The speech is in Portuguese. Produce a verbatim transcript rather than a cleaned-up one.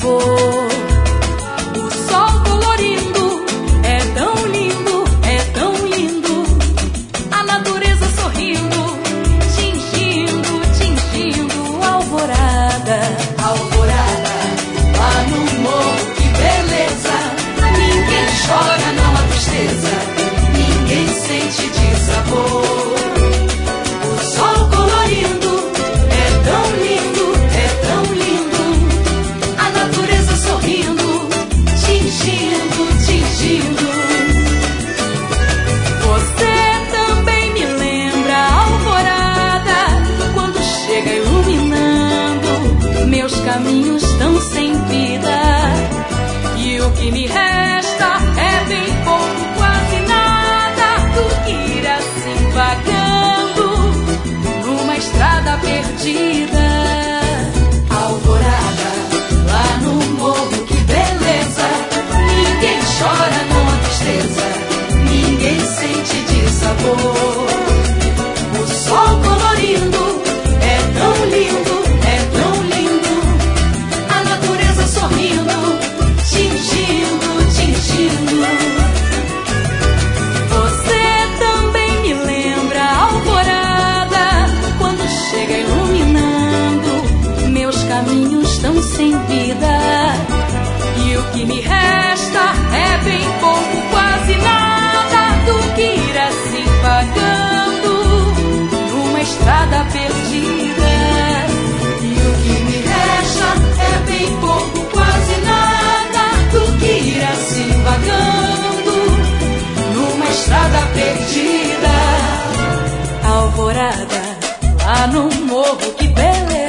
sabor. O sol colorindo é tão lindo, é tão lindo. A natureza sorrindo, tingindo, tingindo. Alvorada, alvorada, lá no morro, que beleza. Ninguém chora, não há tristeza, ninguém sente dissabor. O sol colorindo é tão lindo, é tão lindo. A natureza sorrindo, tingindo, tingindo. Você também me lembra a alvorada, quando chega iluminando meus caminhos tão sem vida. E o que me resta é bem pouco, quase nada, do que ir assim vagando numa estrada perdida. Alvorada, lá no morro, que beleza. Ninguém chora, não há tristeza, ninguém sente dissabor. O sol colorindo é tão lindo, é tão lindo. A natureza sorrindo, tingindo, tingindo. Você também me lembra a alvorada, quando chega iluminando meus caminhos tão sem vida. E o que me resta é bem pouco, quase nada, do que ir assim vagando numa estrada perdida. E o que me resta é bem pouco, quase nada, do que ir assim vagando numa estrada perdida. Alvorada, lá no morro, que beleza.